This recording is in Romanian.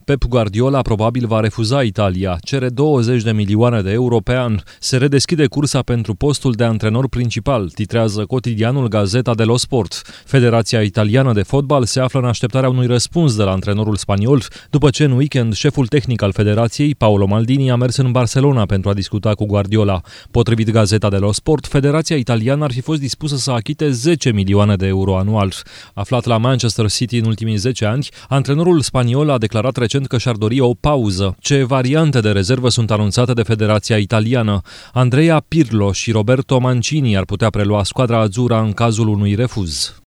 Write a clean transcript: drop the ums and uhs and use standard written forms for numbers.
Pep Guardiola probabil va refuza Italia, cere 20 de milioane de euro pe an. Se redeschide cursa pentru postul de antrenor principal, titrează cotidianul Gazeta dello Sport. Federația Italiană de Fotbal se află în așteptarea unui răspuns de la antrenorul spaniol, după ce în weekend șeful tehnic al federației, Paolo Maldini, a mers în Barcelona pentru a discuta cu Guardiola. Potrivit Gazeta dello Sport, Federația Italiană ar fi fost dispusă să achite 10 milioane de euro anual. Aflat la Manchester City în ultimii 10 ani, antrenorul spaniol a declarat recent că și-ar dori o pauză. Ce variante de rezervă sunt anunțate de Federația Italiană? Andrea Pirlo și Roberto Mancini ar putea prelua squadra azzurra în cazul unui refuz.